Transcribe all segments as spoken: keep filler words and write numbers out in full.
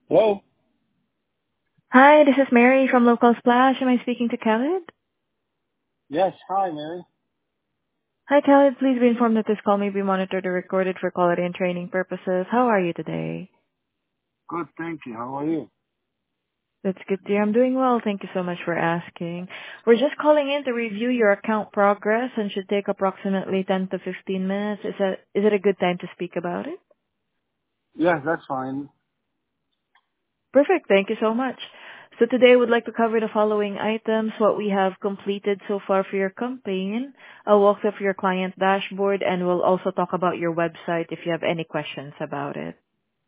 Hello? Hi, this is Mary from Local Splash. Am I speaking to Khaled? Yes, hi, Mary. Hi, Khaled. Please be informed that this call may be monitored or recorded for quality and training purposes. How are you today? Good, thank you. How are you? That's good, dear. I'm doing well. Thank you so much for asking. We're just calling in to review your account progress and should take approximately ten to fifteen minutes. Is that, is it a good time to speak about it? Yes, that's fine. Perfect. Thank you so much. So today we'd like to cover the following items, what we have completed so far for your campaign, a walkthrough of your client dashboard, and we'll also talk about your website if you have any questions about it.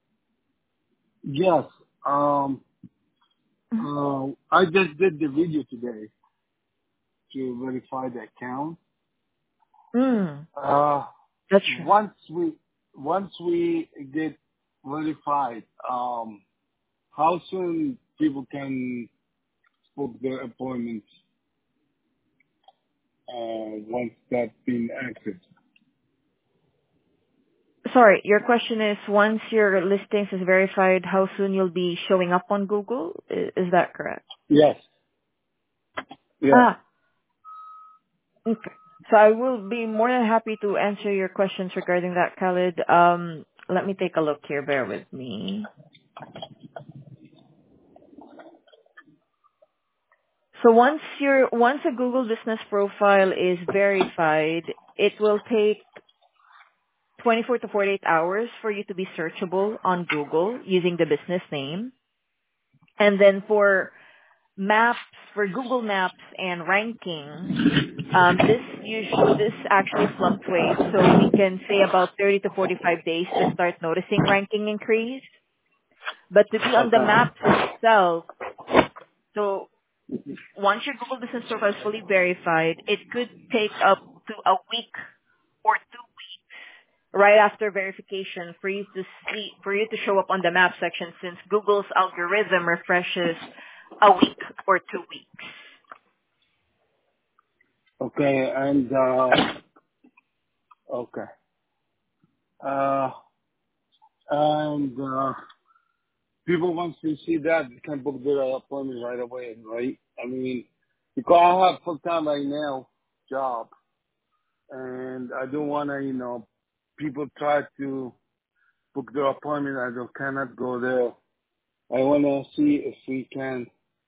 Yes, um, uh, I just did the video today to verify the account. Mm, Uh, that's right. once we, once we get verified, um, how soon people can book their appointments, uh, once that's been active? Sorry, your question is once your listings is verified, how soon you'll be showing up on Google? I- Is that correct? Yes, yes. Ah, okay. So I will be more than happy to answer your questions regarding that, Khalid. Um, let me take a look here. Bear with me. So once your once a Google business profile is verified, it will take twenty-four to forty-eight hours for you to be searchable on Google using the business name. And then for maps, for Google Maps and rankings, um, this usually this actually fluctuates. So we can say about thirty to forty-five days to start noticing ranking increase. But to be on the Okay. maps itself, so once your Google Business Profile is fully verified, it could take up to a week or two weeks right after verification for you to see, for you to show up on the map section since Google's algorithm refreshes a week or two weeks. Okay, and, uh, okay. Uh, and, uh, people once they see that they can book their appointments right away, right? I mean, because I have full time right now job, and I don't want to, you know, people try to book their appointment. I don't cannot go there. I want to see if we can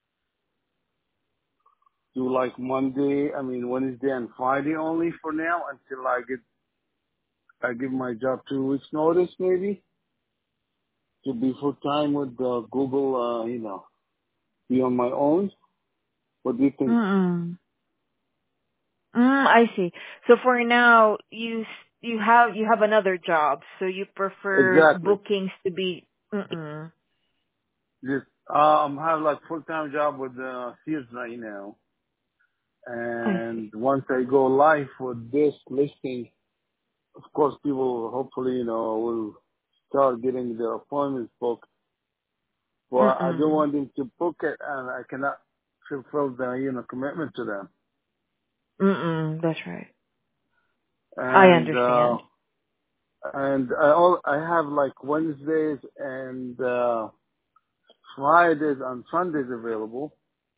do like Monday, I mean Wednesday and Friday only for now until I get I give my job two weeks notice maybe to be full time with uh, Google. Uh, you know, be on my own. What do you think? Mm-mm. Mm, I see. So for now, you s- you have you have another job, so you prefer Exactly. bookings to be. Mm-mm. Just um have like full time job with uh Sears right now. I see. And once I go live with this listing, of course people hopefully, you know, will start getting their appointments booked. Well, I don't Mm-mm. want them to book it and I cannot fulfill the, you know, commitment to them. Mm-mm. That's right. I And uh understand. and I all I have like Wednesdays and uh Fridays and Sundays available.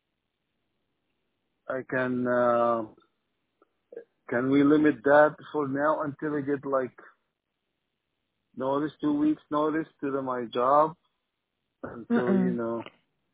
I can uh can we limit that for now until I get like notice, two weeks notice to the, my job until, you Mm-mm. know,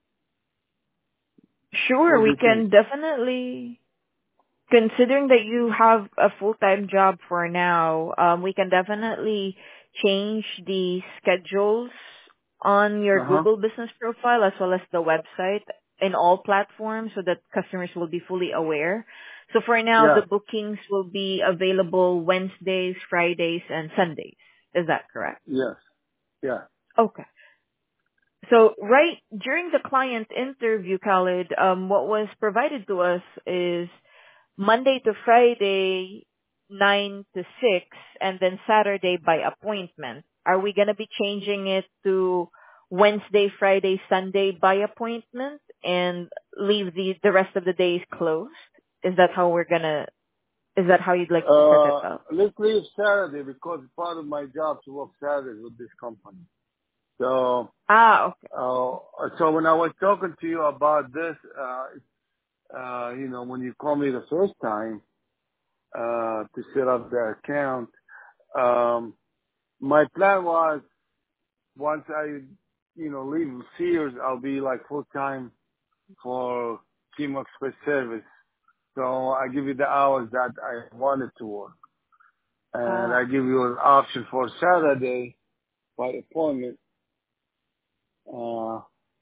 Sure, what do we you think? can definitely, considering that you have a full-time job for now, um, we can definitely change the schedules on your Uh-huh. Google business profile as well as the website in all platforms so that customers will be fully aware. So for now, Yes, the bookings will be available Wednesdays, Fridays, and Sundays. Is that correct? yes, yeah. Okay. So right during the client interview, Khalid, um, what was provided to us is Monday to Friday, nine to six, and then Saturday by appointment. Are we going to be changing it to Wednesday, Friday, Sunday by appointment and leave the, the rest of the days closed? Is that how we're going to, is that how you'd like to set it Uh, up? let's leave Saturday because part of my job to work Saturdays with this company. So, Ah, okay. uh, so when I was talking to you about this, uh, uh, you know, when you called me the first time, uh, to set up the account, um, my plan was once I, you know, leave Sears, I'll be like full time for Chemo Express service. So I give you the hours that I wanted to work. And I Ah. give you an option for Saturday by appointment. Uh,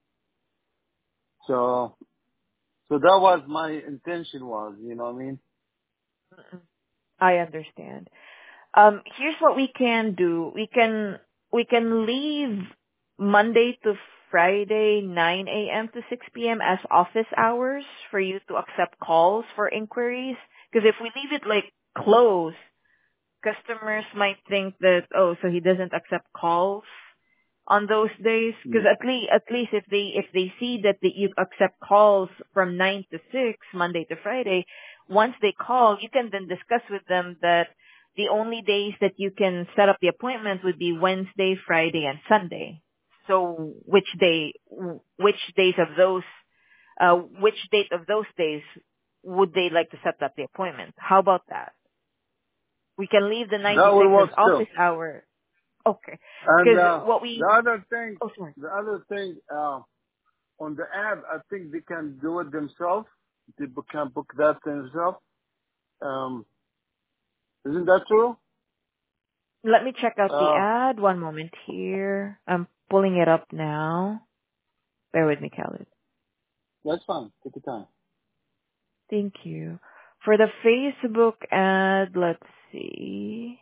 so, so that was my intention was, you know what I mean? Mm-mm. I understand. Um, here's what we can do. We can we can leave Monday to Friday, nine a.m. to six p.m. as office hours for you to accept calls for inquiries. Because if we leave it like closed, customers might think that, oh, so he doesn't accept calls on those days. Because Mm. at least at least if they if they see that the, you accept calls from nine to six Monday to Friday, once they call, you can then discuss with them that the only days that you can set up the appointment would be Wednesday, Friday, and Sunday. So which day, which days of those, uh, which date of those days would they like to set up the appointment? How about that? We can leave the nine to That will six as work still. office hour. Okay. And, Because uh, what the we, other thing, oh sorry. the other thing, uh, on the app, I think they can do it themselves. People can book that themselves. Um, isn't that true? Let me check out the Uh, ad. One moment here. I'm pulling it up now. Bear with me, Khaled. that's fine. Take your time. Thank you. For the Facebook ad, let's see.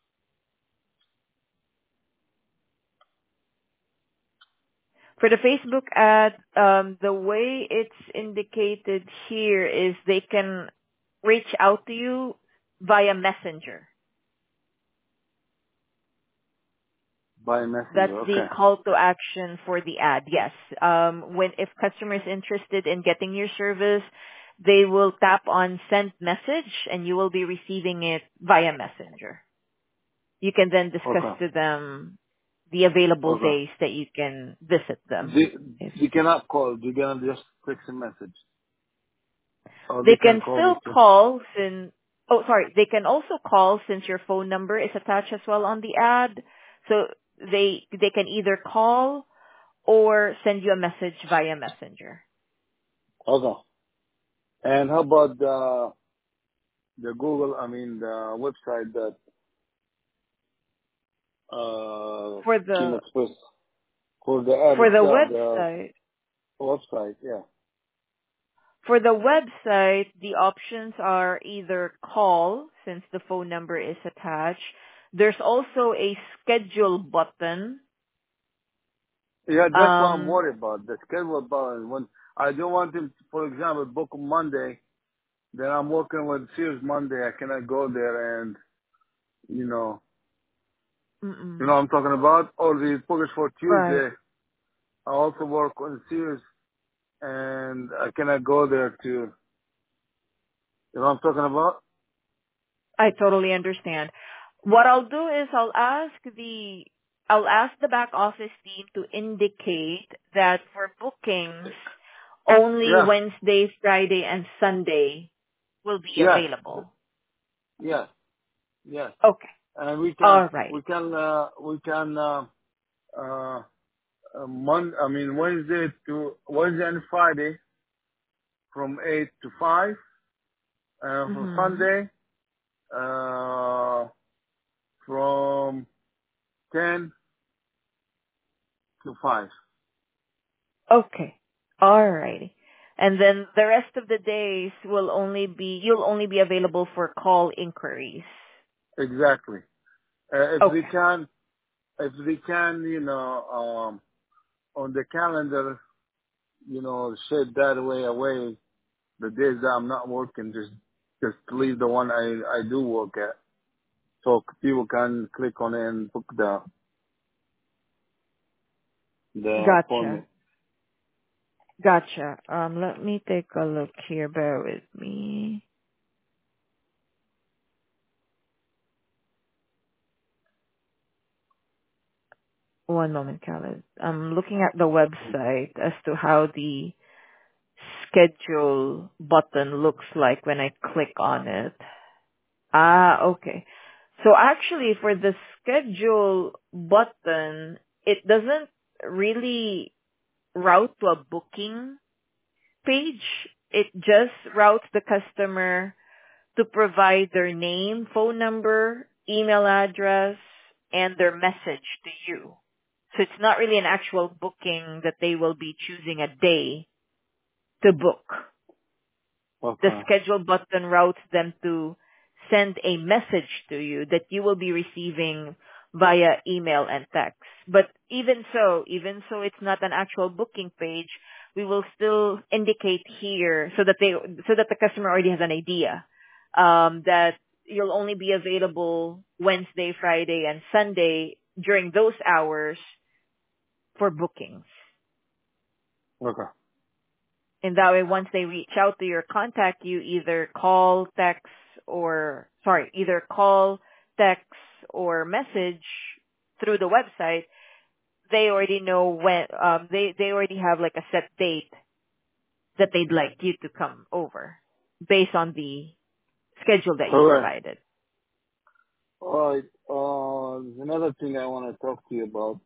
For the Facebook ad, um, the way it's indicated here is they can reach out to you via Messenger. By That's messenger. the Okay. call to action for the ad. Yes. Um, when if customer is interested in getting your service, they will tap on send message and you will be receiving it via Messenger. You can then discuss Okay. to them the available Okay. days that you can visit them. They, If they cannot call. They can just text a message. Or they they can can call me still too. call since, oh sorry, they can also call since your phone number is attached as well on the ad. So they they can either call or send you a message via Messenger. Okay. And how about the, the Google, I mean, the website that, uh, For Team the Express, for the ad for the itself, the website, website, yeah. for the website, the options are either call since the phone number is attached. There's also a schedule button. Yeah, that's what I'm Um, worried about. The schedule about when I don't want him, to, for example, book Monday, then I'm working with Sears Monday. I cannot go there and, you know, you know mm-mm. what I'm talking about? Or the book is for Right. Tuesday. I also work on Sears and I cannot go there to, you know what I'm talking about? I totally understand. What I'll do is I'll ask the I'll ask the back office team to indicate that for bookings, only Yeah. Wednesday, Friday, and Sunday will be Yes. available. Yes. Yes. Okay. And we can, All right. we can, uh, we can, uh, uh, uh, Mon- I mean, Wednesday to, Wednesday and Friday from eight to five. Uh, for Mm-hmm. Sunday, uh, from ten to five. Okay. All righty. And then the rest of the days will only be you'll only be available for call inquiries. Exactly. Uh, if they Okay. can, if they can, you know, um, on the calendar, you know, set that way away, the days that I'm not working, just, just leave the one I, I do work at. So people can click on it and book the, the Gotcha. appointment. Gotcha. Um, let me take a look here. Bear with me. One moment, Khaled. I'm looking at the website as to how the schedule button looks like when I click on it. Ah, okay. So actually for the schedule button, it doesn't really route to a booking page. It just routes the customer to provide their name, phone number, email address, and their message to you. So it's not really an actual booking that they will be choosing a day to book. The Okay. schedule button routes them to send a message to you that you will be receiving via email and text. But even so, even so it's not an actual booking page, we will still indicate here so that they, so that the customer already has an idea, um, that you'll only be available Wednesday, Friday, and Sunday during those hours for bookings. Okay. And that way, once they reach out to you or contact you, either call, text, or, sorry, either call, text, or message through the website, they already know when, um, they, they already have like a set date that they'd like you to come over based on the schedule that you Correct. provided. All right. Uh, there's another thing I want to talk to you about.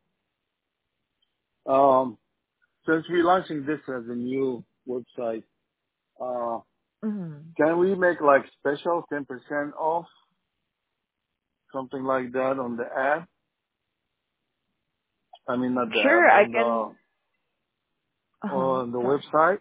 Um, since we're launching this as a new website, uh, Mhm. can we make like special ten percent off, something like that on the app? I mean, not the Sure, app, I on can, the, uh-huh, on the sorry. website?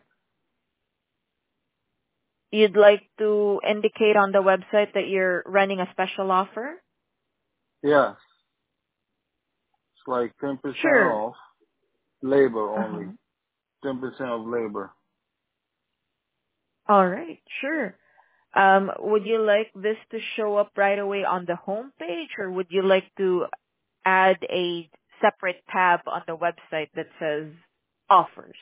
You'd like to indicate on the website that you're running a special offer? Yes. It's like ten percent Sure. off, labor only. Uh-huh. ten percent of labor. All right, sure. Um, would you like this to show up right away on the home page, or would you like to add a separate tab on the website that says offers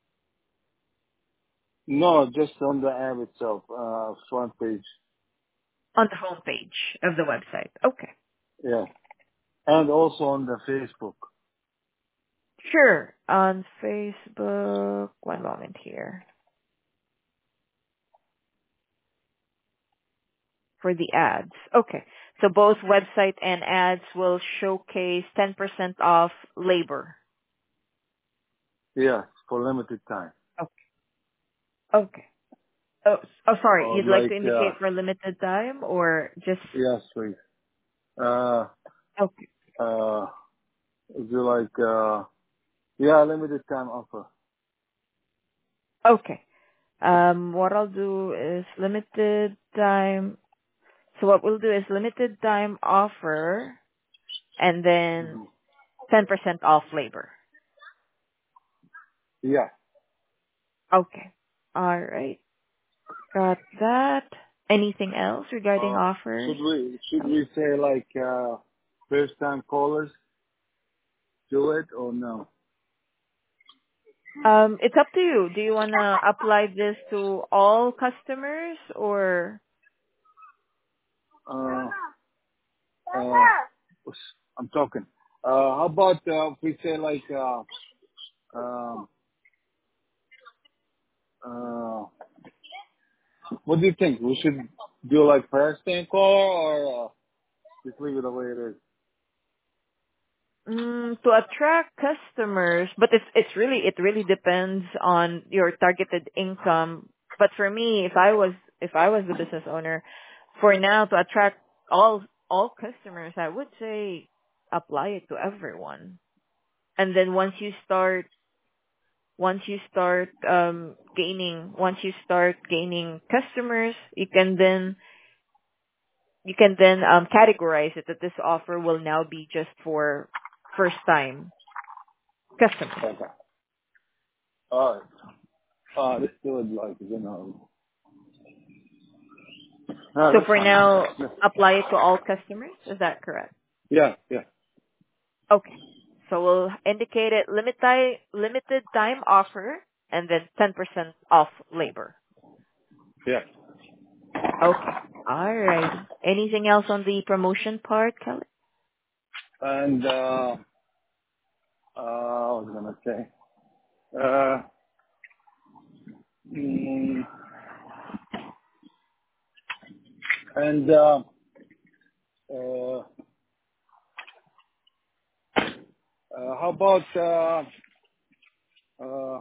No, just on the app itself, uh, front page. on the home page of the website? Okay. Yeah. And also on the Facebook. Sure. On Facebook, one moment here. For the ads. Okay. So both website and ads will showcase ten percent off labor. Yeah, for limited time. Okay. Okay. Oh, oh, sorry. Or You'd like like, to uh, indicate for limited time or just... yes, please. Uh, Okay. uh, is it like, uh, yeah, limited time offer. Okay. Um, what I'll do is limited time. So what we'll do is limited time offer and then hmm ten percent off labor. Yeah. Okay. All right. Got that. Anything else regarding Uh, offers? should we, should we say like, uh, first time callers do it or no? Um, it's up to you. Do you want to apply this to all customers or? Uh, uh, I'm talking. Uh, how about, uh, if we say like, uh, um, uh, what do you think? We should do like first time caller or, uh, just leave it the way it is? Mm, to attract customers, but it's it's really it really depends on your targeted income. But for me, if I was if I was the business owner, for now to attract all all customers, I would say apply it to everyone. And then once you start once you start um gaining once you start gaining customers, you can then you can then um categorize it that this offer will now be just for first time customers. Okay. Alright. Uh, let's do it like, you know. No, So that's for fine. now, Yeah, apply it to all customers. Is that correct? yeah, yeah. Okay. So we'll indicate it limited limited time offer and then ten percent off labor. Yeah. Okay. All righty. Anything else on the promotion part, Kelly? And, uh, Uh, I was gonna say. Uh, mm, and uh, uh, uh, how about uh, uh,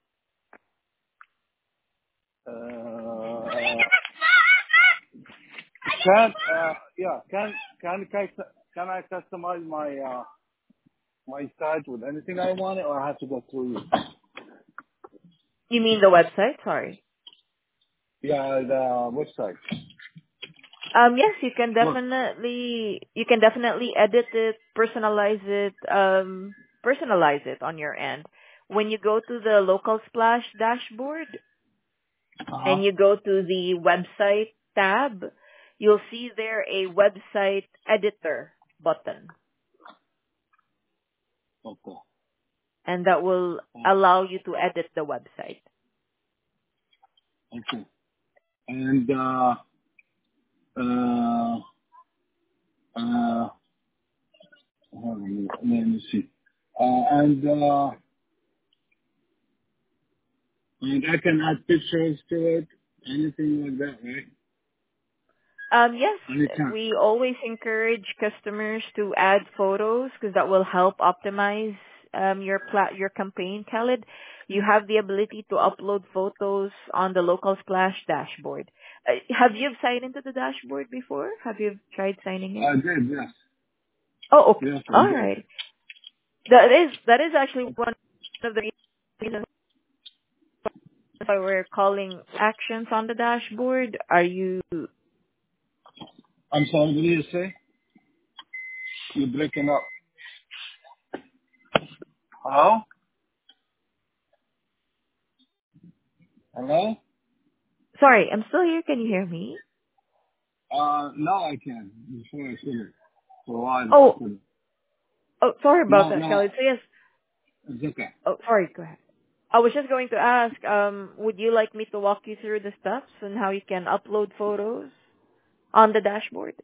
uh, can uh, yeah can can can can I customize my uh, my site with anything I want, or I have to go through you? You mean the website? Sorry. Yeah, the website. Um, yes, you can Look. definitely you can definitely edit it, personalize it, um, personalize it on your end. When you go to the local splash dashboard Uh huh. and you go to the website tab, you'll see there a website editor button, Okay. and that will Uh, allow you to edit the website. okay. And uh, uh, uh, hold on, let me see. Uh, and uh, and I can add pictures to it, anything like that, right? Um, yes, Anytime. we always encourage customers to add photos because that will help optimize um, your pla- your campaign, Khalid. You have the ability to upload photos on the local splash dashboard. Uh, have you signed into the dashboard before? Have you tried signing in? I did, yes. Oh, okay. Yes, I All did. right. That is that is actually one of the reasons why we're calling actions on the dashboard. Are you I'm sorry, what did you say? You're breaking up. Hello? Hello? sorry? I'm still here. Can you hear me? Uh, now I can. Before I couldn't. For a while I Oh, couldn't. oh, sorry about No, that, no, Khalid. So yes. it's okay. Oh, sorry. Go ahead. I was just going to ask, um, would you like me to walk you through the steps and how you can upload photos on the dashboard?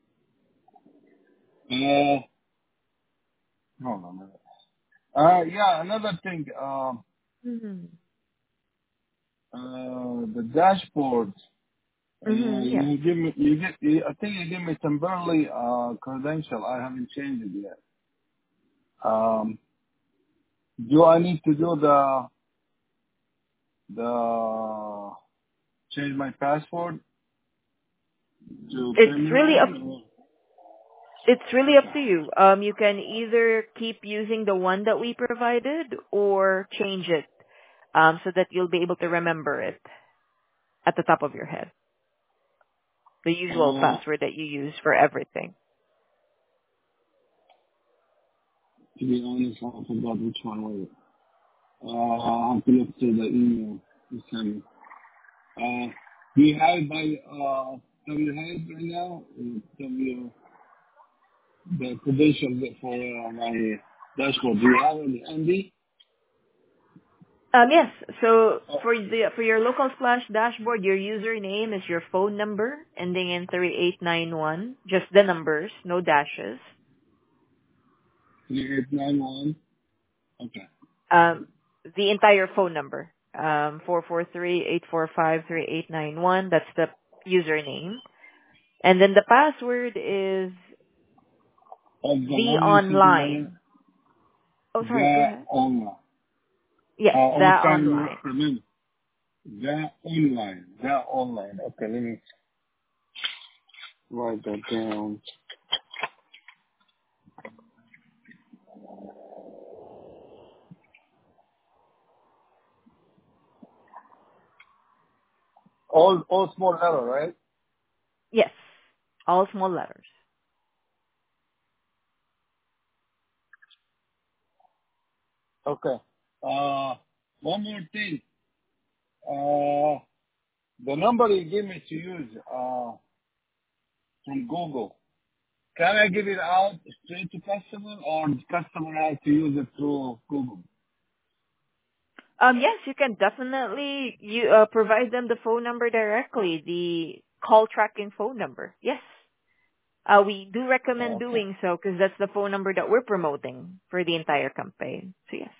Uh, hold on a minute. Uh, yeah, another thing, um, Mm-hmm. uh, the dashboard. Uh, Mm-hmm. Yes. you give me, you get, you, I think you give me temporarily uh, credential. I haven't changed it yet. Um, do I need to do the the change my password to It's really permanent up. one? Or? It's really up Okay. to you. Um, you can either keep using the one that we provided or change it, um, so that you'll be able to remember it at the top of your head. The usual Uh, password that you use for everything. to be honest, I forgot which one was it. Uh, I'll have to look through the email you sent me. Uh, do you have it by uh, do you have it right now? Uh, W the credentials for uh, my dashboard. Do you have it handy? Um, yes. So for the for your local splash dashboard, your username is your phone number ending in three eight nine one. Just the numbers, no dashes. three eight nine one. Okay. Um, the entire phone number. Um, four four three eight four five three eight nine one. That's the username, and then the password is Of the the one you sent me, online. Oh, sorry. Go the ahead. online. Yes, Uh, I the was trying to online. remember. The online. The online. Okay, let me write that down. All, all small letter, right? Yes, all small letters. Okay. Uh, one more thing. Uh, the number you give me to use, uh, from Google, can I give it out straight to customer, or the customer has to use it through Google? Um, yes, you can definitely you uh, provide them the phone number directly, the call tracking phone number. Yes. Uh, we do recommend Oh, okay. doing so because that's the phone number that we're promoting for the entire campaign. So yes.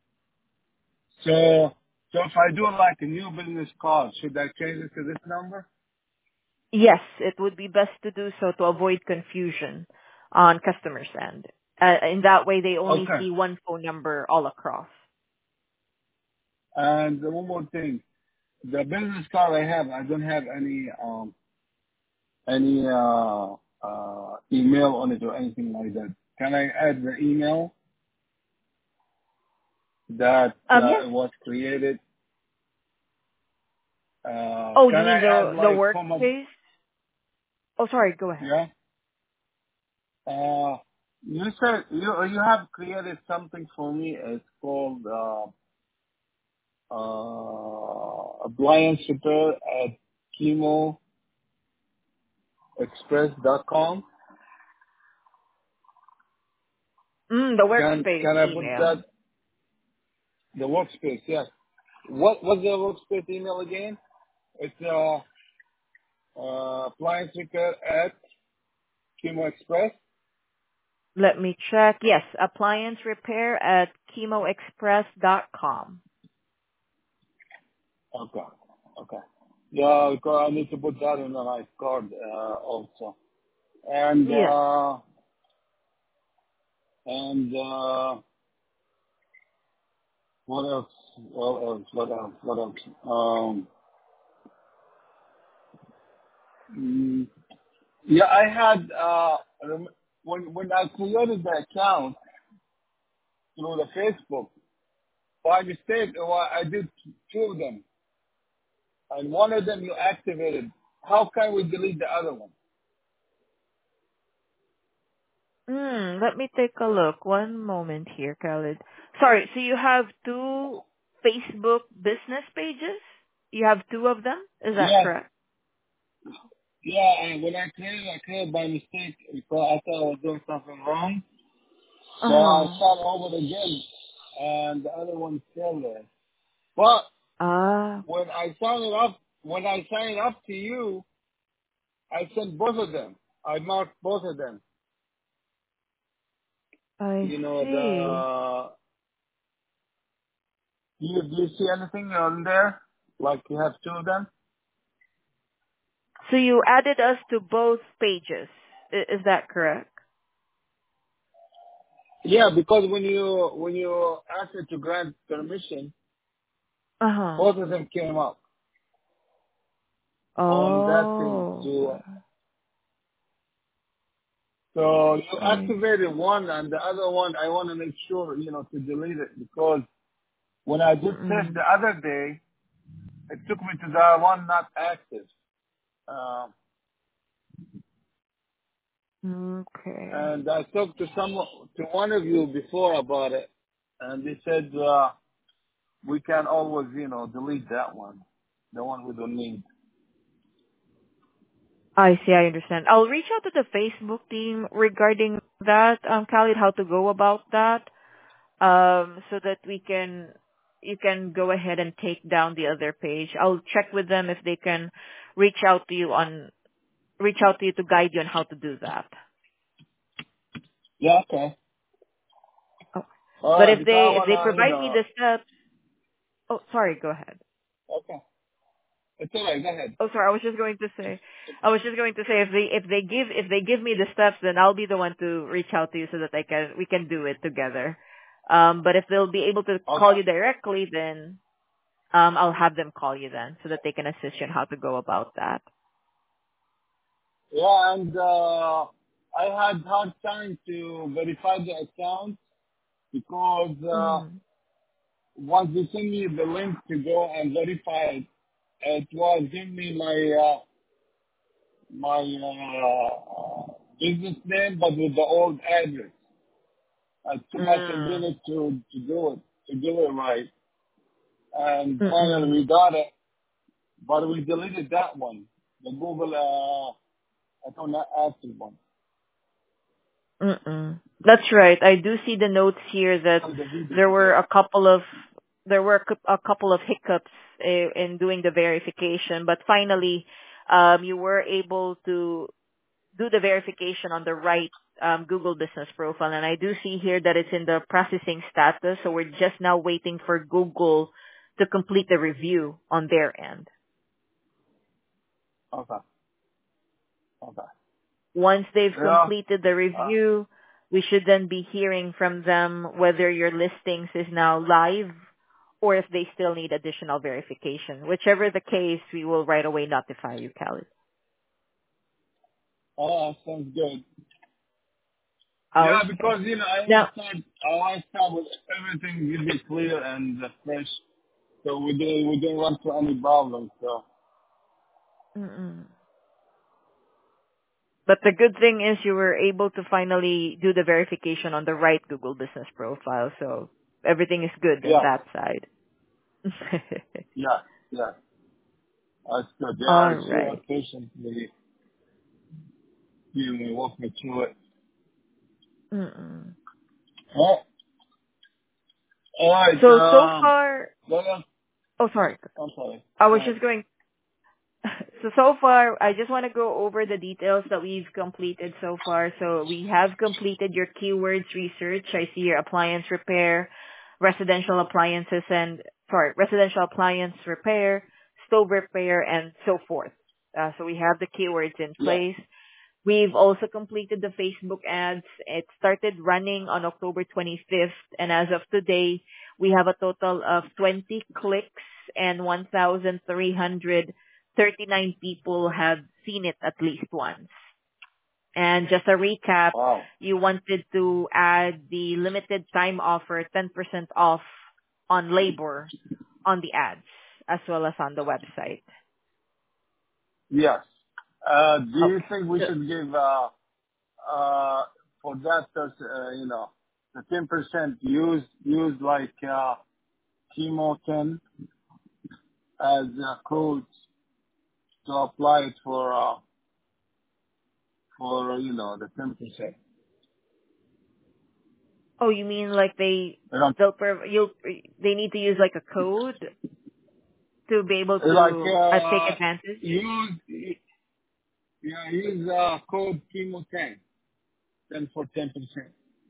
So, so if I do like a new business card, should I change it to this number? Yes, it would be best to do so to avoid confusion on customers' end. Uh, in that way, they only Okay. see one phone number all across. And one more thing. The business card I have, I don't have any, um, any, uh, uh, email on it or anything like that. Can I add the email that, Um, uh, yes. it was created? Uh, Oh, you can I mean add the the like from a, workspace? Oh, sorry. Go ahead. yeah? Uh, you said you you have created something for me. It's called uh, uh, appliance repair at chemo express dot com. Mm, the Can workspace can I put email. that the workspace? Yes. What what's the workspace email again? It's uh, uh appliance repair at chemo express. Let me check. Yes, appliance repair at chemo express dot com. Okay. Okay. Yeah, because I need to put that in my card uh, also. And Yes. uh, and uh, what else? What else? What else? What else? Um, mm, yeah, I had uh, rem- when when I created the account through the Facebook by mistake. Well, I did two of them, and one of them you activated. How can we delete the other one? Hmm, let me take a look. One moment here, Khalid. Sorry, so you have two Facebook business pages? You have two of them? Is that Yes, correct? yeah. And when I created, I created by mistake because I thought I was doing something wrong. So I Uh-huh. started over again, and the other one's still there. But Ah, when I signed it up, when I signed up to you, I sent both of them. I marked both of them. I You know, see. the, do you, do you see anything on there? Like you have two of them? So you added us to both pages. I- Is that correct? Yeah, because when you, when you asked me to grant permission, Uh-huh. both of them came up on that thing. Oh, So, so you I activated see. one and the other one, I want to make sure, you know, to delete it because when I did test the Mm-mm. other day, it took me to the one not active. Um, Okay. And I talked to some to one of you before about it, and they said uh, we can always, you know, delete that one, the one we don't need. I see, I understand. I'll reach out to the Facebook team regarding that, um, Khalid, how to go about that, um, so that we can, you can go ahead and take down the other page. I'll check with them if they can reach out to you on, reach out to you to guide you on how to do that. Yeah, okay. Oh. All But right, if because I they, if they wanna, you provide me know, the steps, oh, sorry, go ahead. okay, it's all right. Go ahead. Oh, sorry. I was just going to say, I was just going to say, if they if they give if they give me the steps, then I'll be the one to reach out to you so that I can we can do it together. Um, but if they'll be able to call Okay. you directly, then um, I'll have them call you then so that they can assist you on how to go about that. Yeah, and uh, I had hard time to verify the account because uh, Mm. once they send me the link to go and verify it, it was giving me my uh, my uh, business name, but with the old address. It took us a Mm. minute to, to do it, to do it right. And finally Mm-mm. we got it, but we deleted that one, the Google, uh, I don't know, active one. Mm-mm. That's right. I do see the notes here that And the video, there were yeah. a couple of there were a cou- a couple of hiccups uh, in doing the verification, but finally, um, you were able to do the verification on the right um, Google Business Profile. And I do see here that it's in the processing status, so we're just now waiting for Google to complete the review on their end. Okay. Okay. Once they've Yeah. completed the Uh, review, we should then be hearing from them whether your listings is now live or if they still need additional verification. Whichever the case, we will right away notify you, Khaled. oh, sounds good. Yeah, Okay. because you know I want Now, to start. I want to start with everything really clear and uh, fresh, so we don't we don't run into any problems. So mm-mm. But the good thing is you were able to finally do the verification on the right Google Business Profile, so everything is good on yeah, that side. yeah, yeah. That's good. Yeah, All I see you right. patiently. You know, walk me through it. Mm-mm. Oh, all right. So, so Um, far, what else? oh, sorry. I'm sorry. I Go was ahead. just going, so, so far, I just want to go over the details that we've completed so far. So we have completed your keywords research. I see your appliance repair, residential appliances and, sorry, residential appliance repair, stove repair, and so forth. Uh, so we have the keywords in Yeah. place. We've also completed the Facebook ads. It started running on October twenty-fifth, and as of today, we have a total of twenty clicks and one thousand three hundred thirty-nine people have seen it at least once. And just a recap, Wow. you wanted to add the limited time offer, ten percent off on labor on the ads, as well as on the website. Yes. Uh, do you Okay. think we So, should give uh uh for that uh, you know the ten percent use use like uh chemo ten as a code to apply it for uh for you know the ten percent. oh, you mean like they they'll prov- you'll they need to use like a code to be able Like to uh, take uh advantage? use yeah use uh code chemo ten then for ten percent.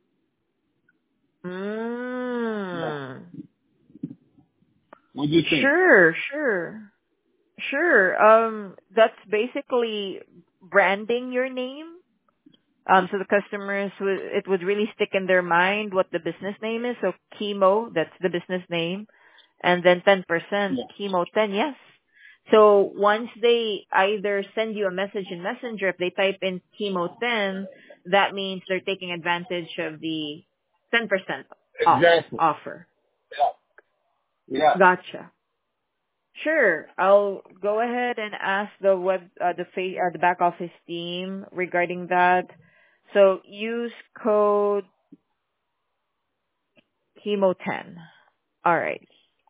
Yeah. Mm. What do you think? Sure, sure, sure. Um, that's basically branding your name. Um, so the customers would it would really stick in their mind what the business name is. So chemo, that's the business name, and then ten percent Yeah. chemo ten, yes. So once they either send you a message in Messenger, if they type in chemo ten, that means they're taking advantage of the ten percent off Exactly. offer. Yeah. Yeah. Gotcha. Sure. I'll go ahead and ask the web, uh, the fa- uh, the back office team regarding that. So use code chemo ten. All right.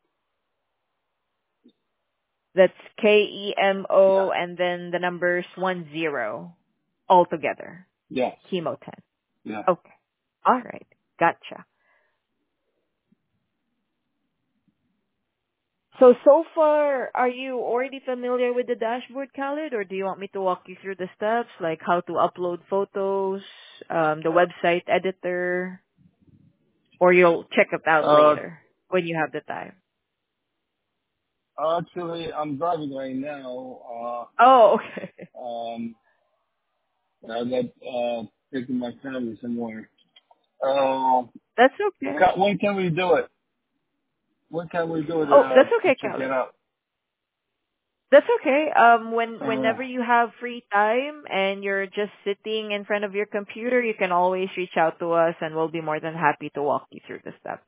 That's K E M Yeah. O and then the numbers one zero all together. Yes. chemo ten. Yeah. Okay. All right. Gotcha. So, so far, are you already familiar with the dashboard, Khaled, or do you want me to walk you through the steps, like how to upload photos, um, the website editor, or you'll check it out Uh, later when you have the time? actually, I'm driving right now. Oh, okay. Uh, um, I got uh taking my family somewhere. Uh, That's okay. ca- when can we do it? When can we do it Oh, uh, that's to okay, check it Khaled. out? That's okay. Um, when Uh, whenever you have free time and you're just sitting in front of your computer, you can always reach out to us, and we'll be more than happy to walk you through the steps.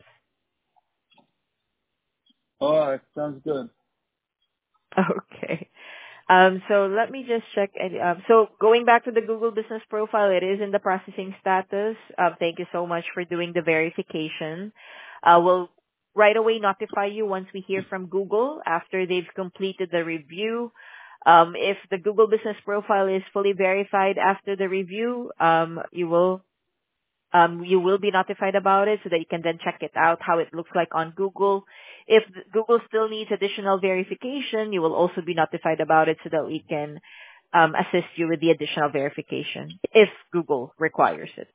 all right, sounds good. Okay. Um, so let me just check. any- Um, so going back to the Google Business Profile, it is in the processing status. Um, thank you so much for doing the verification. Uh, we'll right away notify you once we hear from Google after they've completed the review. Um, if the Google Business Profile is fully verified after the review, um, you will um, you will be notified about it so that you can then check it out, how it looks like on Google. If Google still needs additional verification, you will also be notified about it so that we can um, assist you with the additional verification if Google requires it.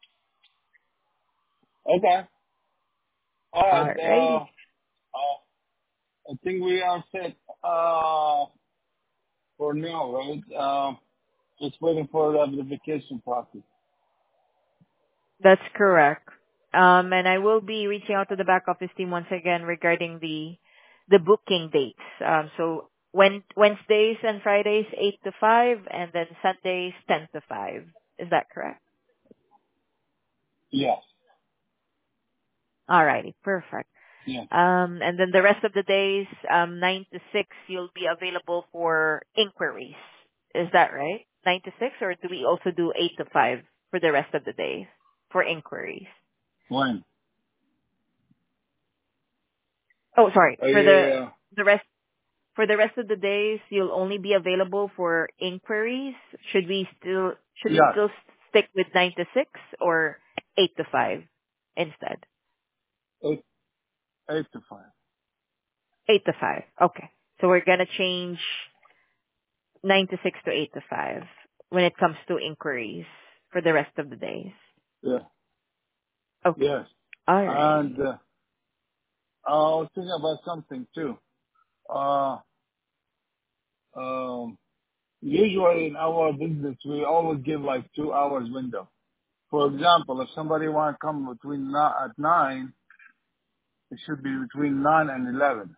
Okay. All right. Uh, Alrighty. uh, I think we are set uh, for now, right? Um, just waiting for the verification process. That's correct. Um, and I will be reaching out to the back office team once again regarding the the booking dates. Um, so when Wednesdays and Fridays eight to five, and then Sundays ten to five. Is that correct? Yes. Alrighty, perfect. Yes. Um, and then the rest of the days, um, nine to six, you'll be available for inquiries. Is that right? Nine to six, or do we also do eight to five for the rest of the days for inquiries? When? Oh, sorry. Uh, For the yeah. the rest for the rest of the days, you'll only be available for inquiries. Should we still should we Yes. still stick with nine to six or eight to five instead? Eight, eight to five. Eight to five. Okay. So we're gonna change nine to six to eight to five when it comes to inquiries for the rest of the days. Yeah. Okay. Yes. Alrighty. And uh, I was thinking about something too. Uh, um, usually in our business, we always give like two hours window. For example, if somebody want to come between ni- at nine, it should be between nine and eleven.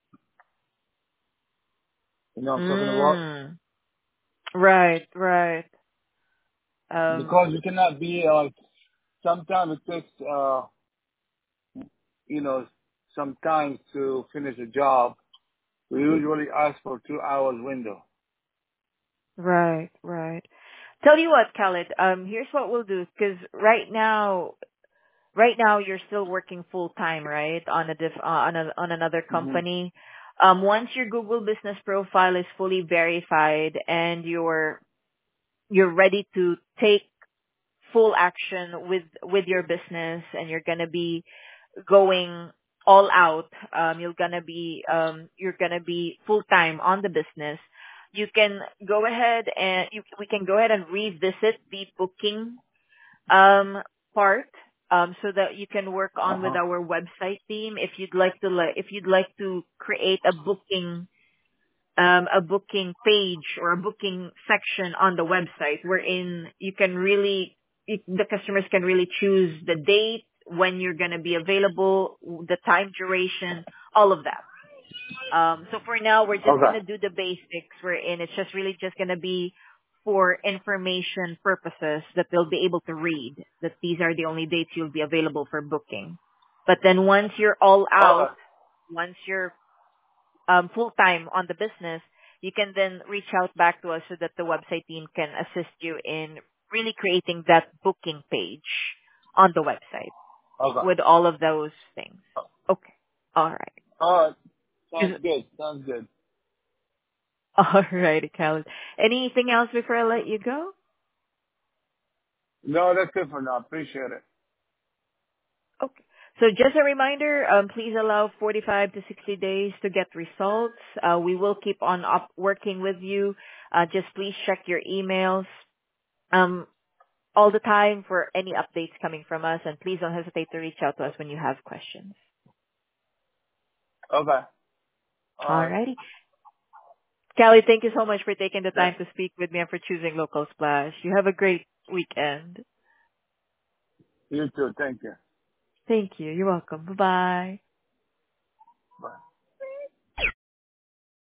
You know what I'm talking about? Mm. Right, right. Um, Because you cannot be uh, like. Sometimes it takes uh, you know some time to finish a job. We usually ask for two hours window. right, right. Tell you what, Khaled, um, here's what we'll do, because right now, right now you're still working full time, right, on a diff, uh, on a, on another Hmm. company. Um, once your Google business profile is fully verified and you're, you're ready to take full action with, with your business and you're gonna be going all out, um, you're gonna be, um, you're gonna be full time on the business. You can go ahead and you, we can go ahead and revisit the booking um, part, um, so that you can work Uh on with huh. our website team. If you'd like to, li- if you'd like to create a booking, um, a booking page or a booking section on the website, wherein you can really, you, the customers can really choose the date, when you're going to be available, the time duration, all of that. Um, so for now, we're just Okay. gonna do the basics. We're in. It's just really just gonna be for information purposes that they'll be able to read that these are the only dates you'll be available for booking. But then once you're all out, Okay. once you're um, full time on the business, you can then reach out back to us so that the website team can assist you in really creating that booking page on the website Okay. with all of those things. Okay. All right. All right. Sounds good. Sounds good. All righty, Khaled. Anything else before I let you go? No, that's it for now. Appreciate it. Okay. So just a reminder, um, please allow forty-five to sixty days to get results. Uh, we will keep on up working with you. Uh, just please check your emails um, all the time for any updates coming from us, and please don't hesitate to reach out to us when you have questions. Okay. All All right. righty. Callie, thank you so much for taking the Yeah. time to speak with me and for choosing Local Splash. You have a great weekend. You too. Thank you. Thank you. You're welcome. Bye-bye.